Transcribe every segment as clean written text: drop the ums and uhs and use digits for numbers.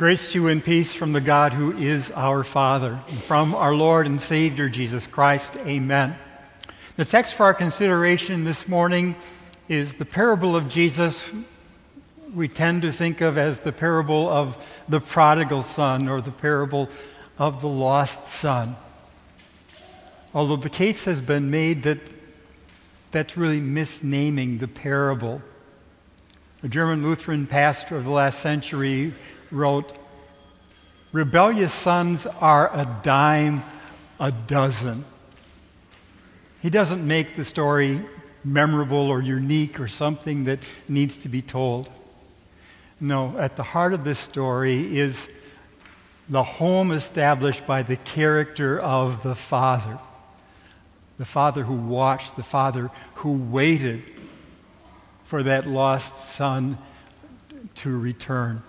Grace to you and peace from the God who is our Father, and from our Lord and Savior Jesus Christ. Amen. The text for our consideration this morning is the parable of Jesus we tend to think of as the parable of the prodigal son or the parable of the lost son. Although the case has been made that that's really misnaming the parable. A German Lutheran pastor of the last century wrote, "Rebellious sons are a dime a dozen." He doesn't make the story memorable or unique or something that needs to be told. No, at the heart of this story is the home established by the character of the Father. The Father who watched, the Father who waited for that lost son to return.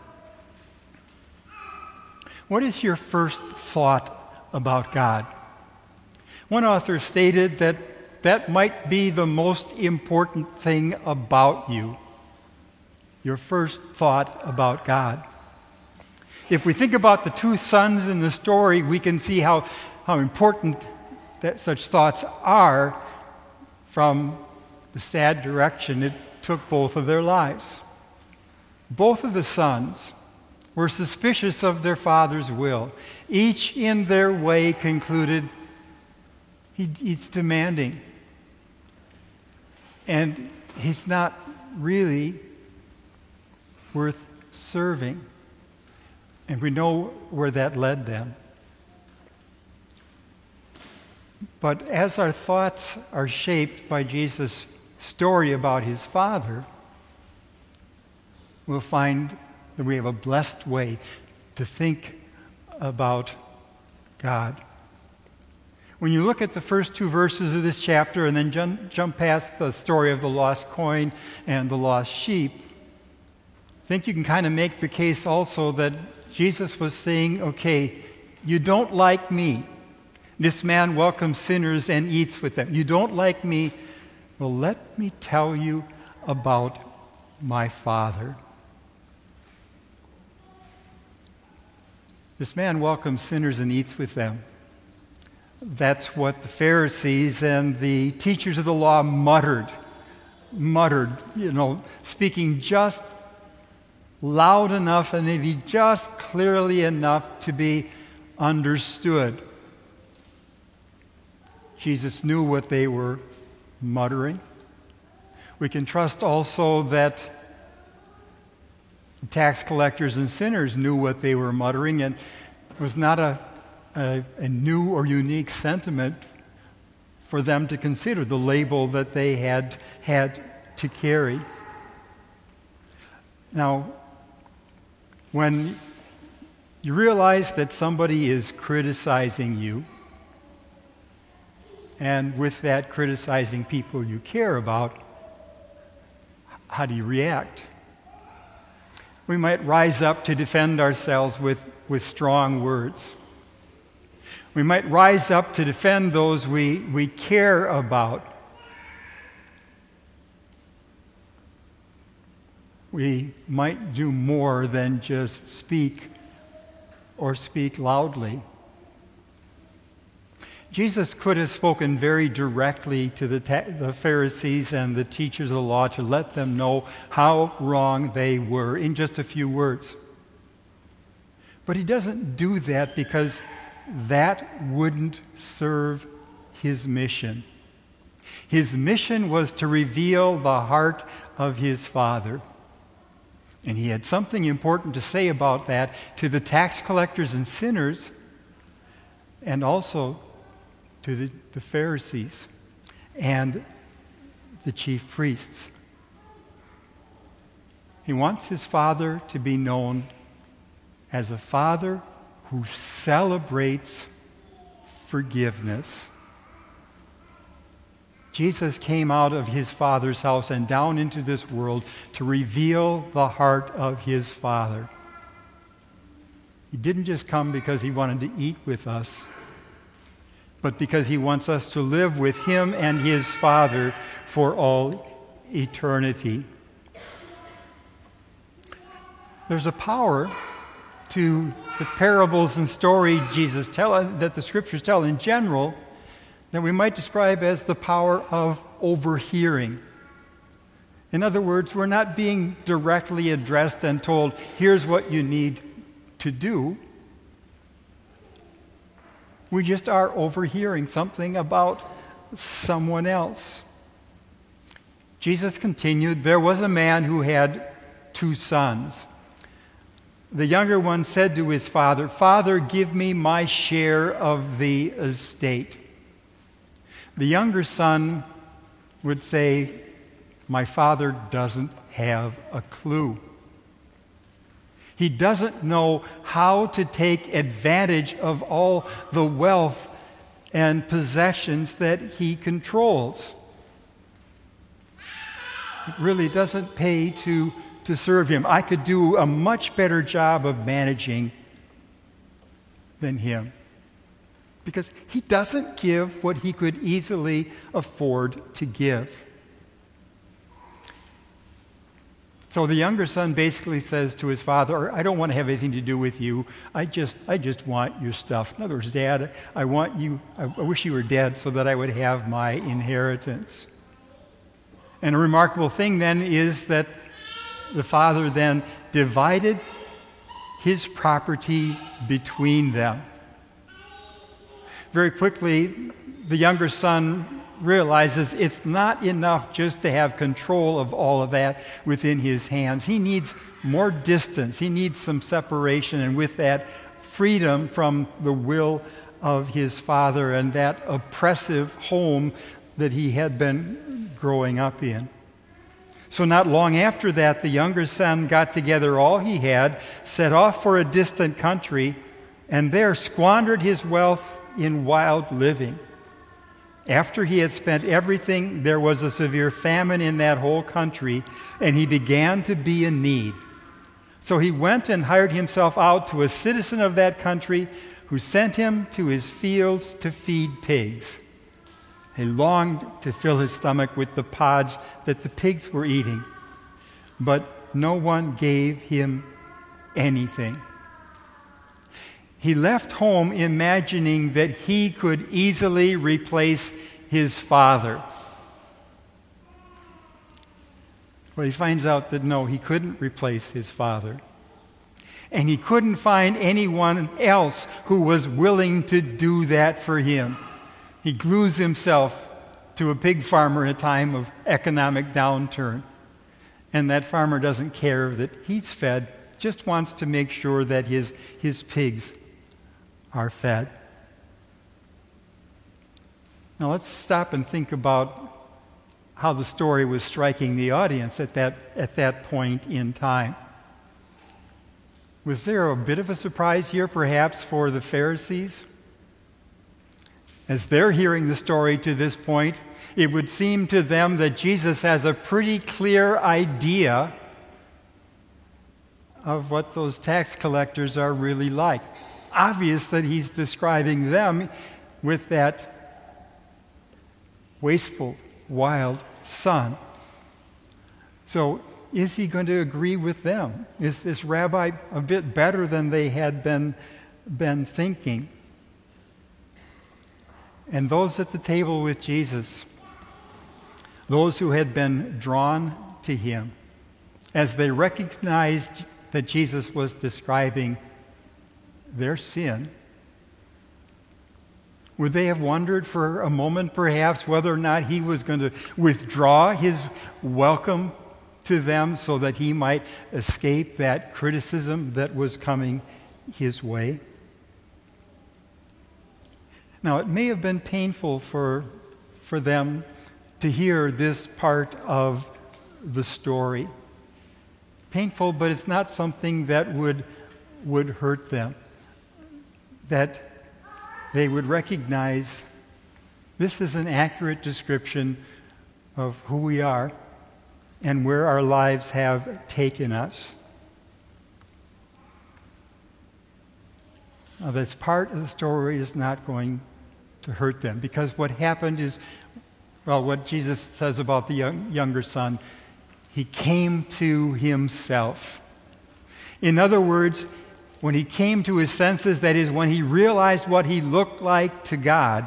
What is your first thought about God? One author stated that that might be the most important thing about you. Your first thought about God. If we think about the two sons in the story, we can see how important that such thoughts are from the sad direction it took both of their lives. Both of the sons were suspicious of their father's will. Each in their way concluded he's demanding. And he's not really worth serving. And we know where that led them. But as our thoughts are shaped by Jesus' story about his Father, we'll find that we have a blessed way to think about God. When you look at the first two verses of this chapter and then jump past the story of the lost coin and the lost sheep, I think you can kind of make the case also that Jesus was saying, okay, you don't like me. This man welcomes sinners and eats with them. You don't like me. Well, let me tell you about my Father. This man welcomes sinners and eats with them. That's what the Pharisees and the teachers of the law muttered, speaking just loud enough and maybe just clearly enough to be understood. Jesus knew what they were muttering. We can trust also that tax collectors and sinners knew what they were muttering, and it was not a new or unique sentiment for them to consider the label that they had to carry. Now, when you realize that somebody is criticizing you, and with that criticizing people you care about, how do you react? We might rise up to defend ourselves with strong words. We might rise up to defend those we care about. We might do more than just speak or speak loudly. Jesus could have spoken very directly to the Pharisees and the teachers of the law to let them know how wrong they were in just a few words. But he doesn't do that because that wouldn't serve his mission. His mission was to reveal the heart of his Father. And he had something important to say about that to the tax collectors and sinners, and also to the Pharisees and the chief priests. He wants his Father to be known as a Father who celebrates forgiveness. Jesus came out of his Father's house and down into this world to reveal the heart of his Father. He didn't just come because he wanted to eat with us, but because he wants us to live with him and his Father for all eternity. There's a power to the parables and story Jesus that the Scriptures tell in general, that we might describe as the power of overhearing. In other words, we're not being directly addressed and told, here's what you need to do. We just are overhearing something about someone else. Jesus continued, there was a man who had 2 sons. The younger one said to his father, Father, give me my share of the estate. The younger son would say, my father doesn't have a clue. He doesn't know how to take advantage of all the wealth and possessions that he controls. It really doesn't pay to serve him. I could do a much better job of managing than him, because he doesn't give what he could easily afford to give. So the younger son basically says to his father, I don't want to have anything to do with you. I just want your stuff. In other words, Dad, I wish you were dead so that I would have my inheritance. And a remarkable thing then is that the father then divided his property between them. Very quickly, the younger son realizes it's not enough just to have control of all of that within his hands. He needs more distance. He needs some separation, and with that, freedom from the will of his father and that oppressive home that he had been growing up in. So not long after that, the younger son got together all he had, set off for a distant country, and there squandered his wealth in wild living. After he had spent everything, there was a severe famine in that whole country, and he began to be in need. So he went and hired himself out to a citizen of that country who sent him to his fields to feed pigs. He longed to fill his stomach with the pods that the pigs were eating, but no one gave him anything. He left home imagining that he could easily replace his father. But he finds out that no, he couldn't replace his father. And he couldn't find anyone else who was willing to do that for him. He glues himself to a pig farmer in a time of economic downturn. And that farmer doesn't care that he's fed, just wants to make sure that his pigs are fed. Now let's stop and think about how the story was striking the audience at that point in time. Was there a bit of a surprise here, perhaps, for the Pharisees? As they're hearing the story to this point, it would seem to them that Jesus has a pretty clear idea of what those tax collectors are really like. Obvious that he's describing them with that wasteful, wild son. So is he going to agree with them? Is this rabbi a bit better than they had been thinking? And those at the table with Jesus, those who had been drawn to him, as they recognized that Jesus was describing their sin, would they have wondered for a moment perhaps whether or not he was going to withdraw his welcome to them so that he might escape that criticism that was coming his way? Now, it may have been painful for them to hear this part of the story. Painful, but it's not something that would hurt them. That they would recognize this is an accurate description of who we are and where our lives have taken us. Now, this part of the story is not going to hurt them, because what happened is, well, what Jesus says about the younger son, he came to himself. In other words, when he came to his senses, that is, when he realized what he looked like to God,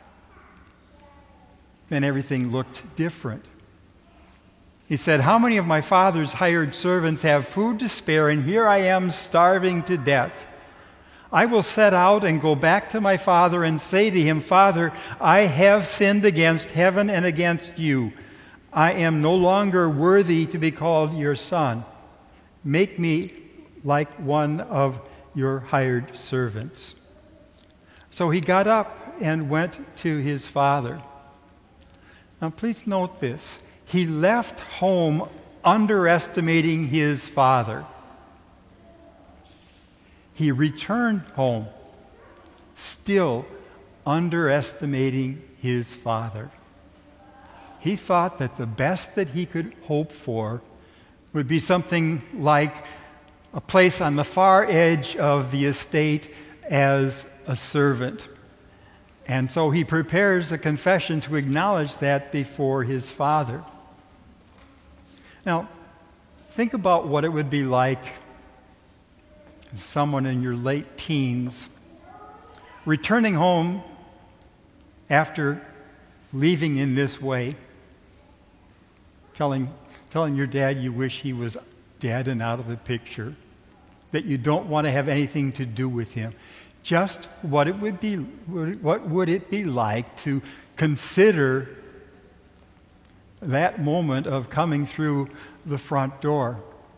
then everything looked different. He said, "How many of my father's hired servants have food to spare, and here I am starving to death? I will set out and go back to my father and say to him, 'Father, I have sinned against heaven and against you. I am no longer worthy to be called your son. Make me like one of your hired servants.'" So he got up and went to his father. Now please note this. He left home underestimating his father. He returned home still underestimating his father. He thought that the best that he could hope for would be something like a place on the far edge of the estate as a servant. And so he prepares a confession to acknowledge that before his father. Now, think about what it would be like as someone in your late teens returning home after leaving in this way, telling your dad you wish he was dead and out of the picture, that you don't want to have anything to do with him. Just what would it be like to consider that moment of coming through the front door?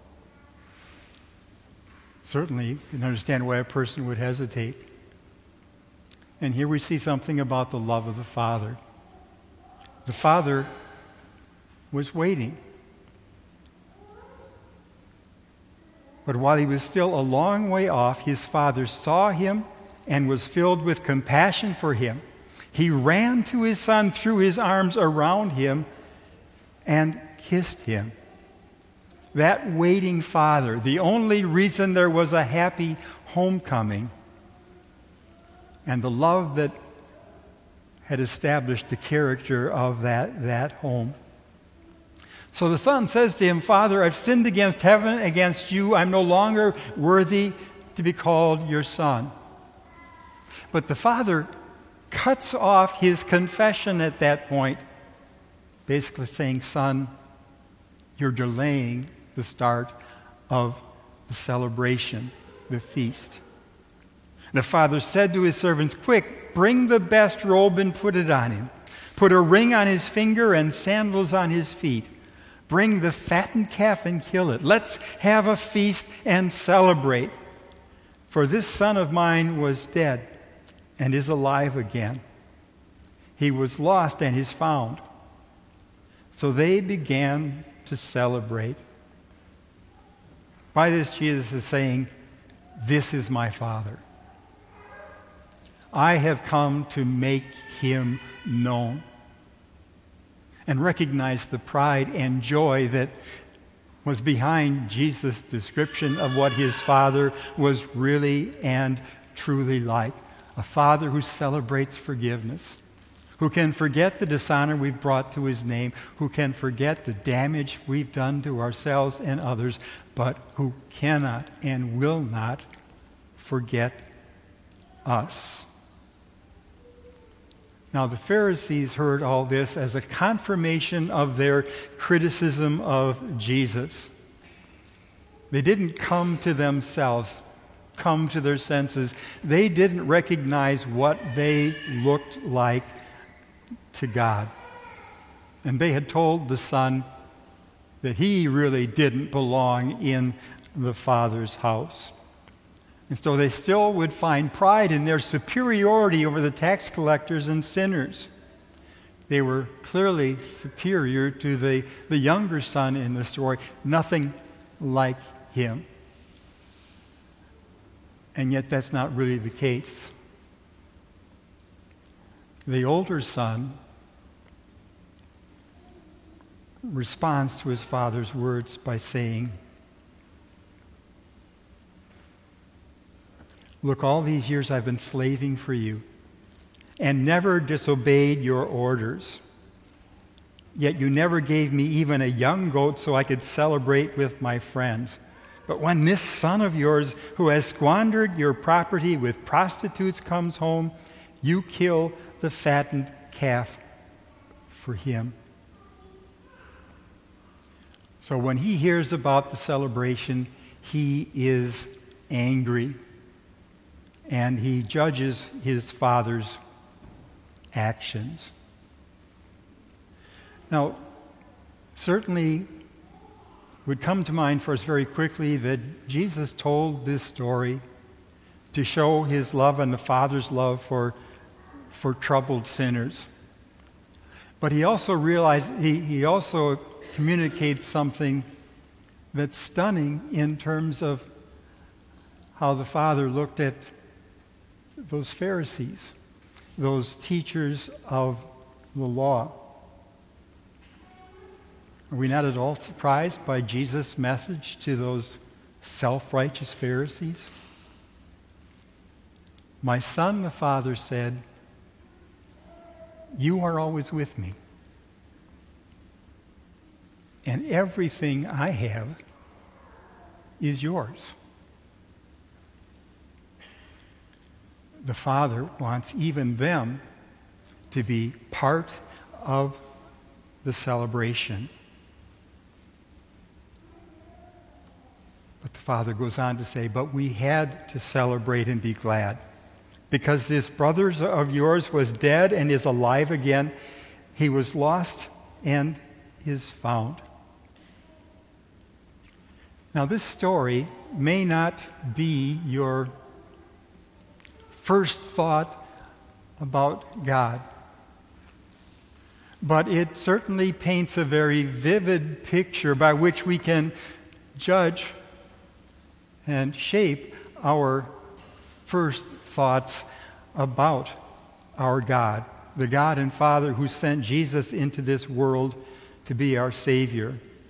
Certainly, you can understand why a person would hesitate. And here we see something about the love of the Father. The Father was waiting. But while he was still a long way off, his Father saw him and was filled with compassion for him. He ran to his son, threw his arms around him, and kissed him. That waiting father, the only reason there was a happy homecoming, and the love that had established the character of that home. So the son says to him, "Father, I've sinned against heaven, against you. I'm no longer worthy to be called your son." But the father cuts off his confession at that point, basically saying, "Son, you're delaying the start of the celebration, the feast." The father said to his servants, "Quick, bring the best robe and put it on him. Put a ring on his finger and sandals on his feet. Bring the fattened calf and kill it. Let's have a feast and celebrate. For this son of mine was dead and is alive again. He was lost and is found." So they began to celebrate. By this, Jesus is saying, "This is my Father. I have come to make him known." And recognize the pride and joy that was behind Jesus' description of what his Father was really and truly like. A Father who celebrates forgiveness, who can forget the dishonor we've brought to his name, who can forget the damage we've done to ourselves and others, but who cannot and will not forget us. Now, the Pharisees heard all this as a confirmation of their criticism of Jesus. They didn't come to themselves, come to their senses. They didn't recognize what they looked like to God. And they had told the Son that he really didn't belong in the Father's house. And so they still would find pride in their superiority over the tax collectors and sinners. They were clearly superior to the younger son in the story, nothing like him. And yet that's not really the case. The older son responds to his father's words by saying, "Look, all these years I've been slaving for you and never disobeyed your orders. Yet you never gave me even a young goat so I could celebrate with my friends. But when this son of yours who has squandered your property with prostitutes comes home, you kill the fattened calf for him." So when he hears about the celebration, he is angry, and he judges his father's actions. Now, certainly would come to mind for us very quickly that Jesus told this story to show his love and the Father's love for troubled sinners. But he also realized, he also communicates something that's stunning in terms of how the Father looked at those Pharisees, those teachers of the law. Are we not at all surprised by Jesus' message to those self-righteous Pharisees? "My son," the Father said, "you are always with me, and everything I have is yours." The Father wants even them to be part of the celebration. But the Father goes on to say, "But we had to celebrate and be glad, because this brother of yours was dead and is alive again. He was lost and is found." Now, this story may not be your first thought about God, but it certainly paints a very vivid picture by which we can judge and shape our first thoughts about our God, the God and Father who sent Jesus into this world to be our Savior.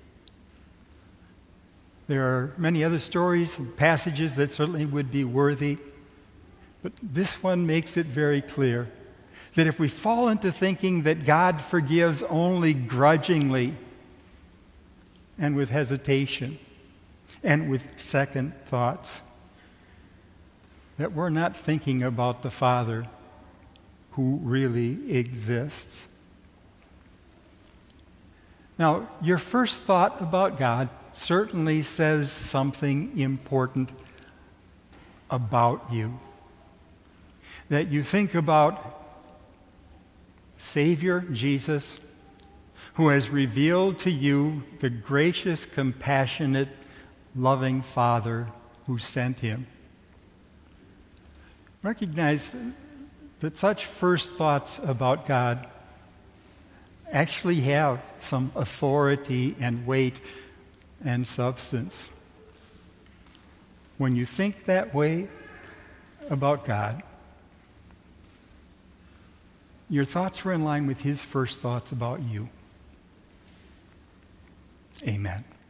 There are many other stories and passages that certainly would be worthy, but this one makes it very clear that if we fall into thinking that God forgives only grudgingly and with hesitation and with second thoughts, that we're not thinking about the Father who really exists. Now, your first thought about God certainly says something important about you. That you think about Savior Jesus, who has revealed to you the gracious, compassionate, loving Father who sent him. Recognize that such first thoughts about God actually have some authority and weight and substance. When you think that way about God, your thoughts were in line with his first thoughts about you. Amen.